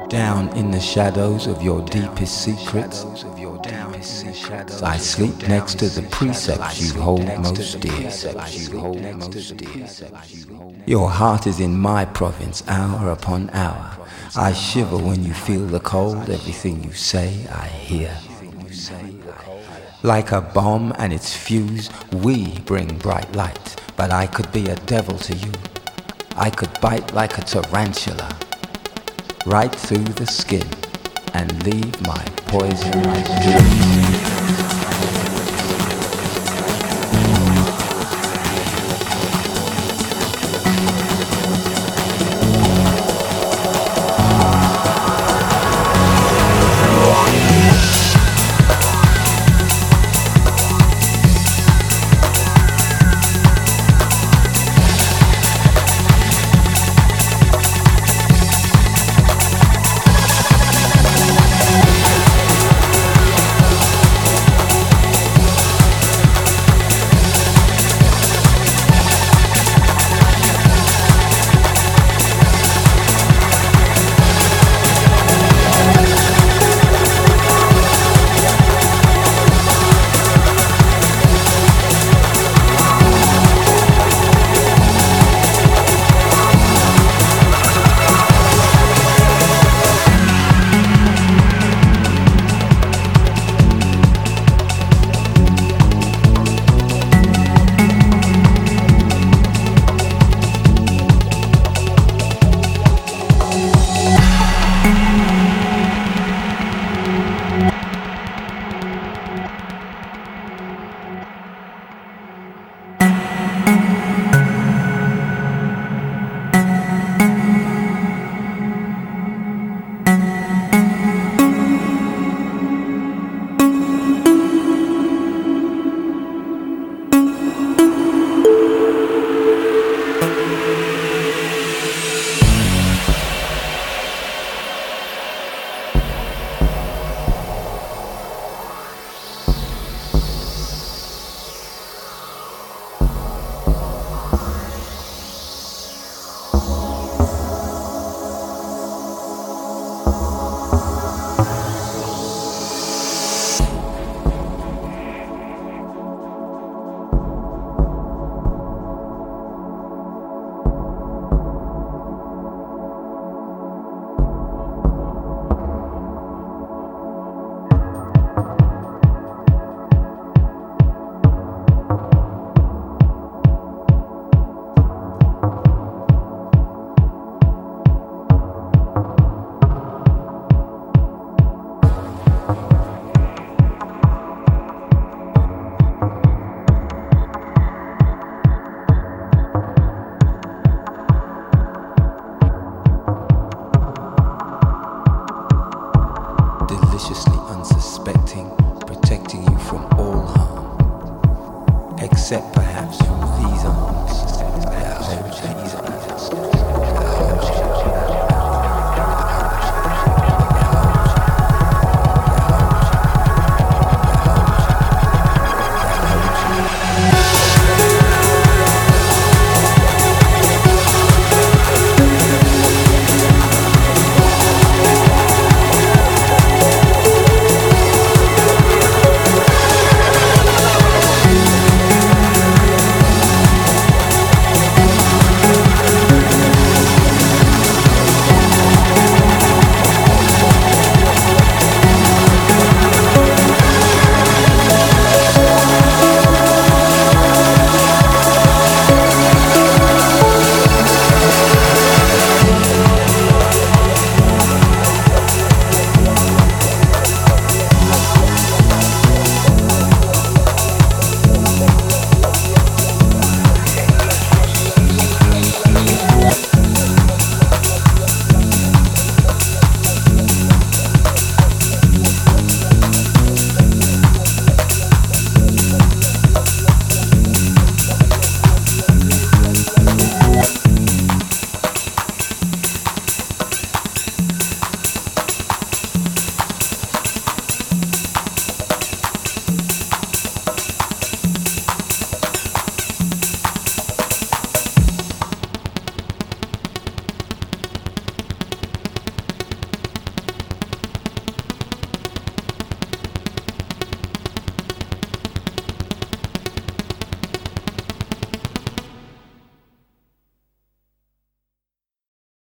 Down in the shadows of your deepest secrets, I sleep next to the precepts you hold most dear. Your heart is in my province, hour upon hour. I shiver when you feel the cold, everything you say I hear. Like a bomb and its fuse, we bring bright light, but I could be a devil to you. I could bite like a tarantula, right through the skin, and leave my poison dreams. Deliciously unsuspecting, protecting you from all harm, except perhaps from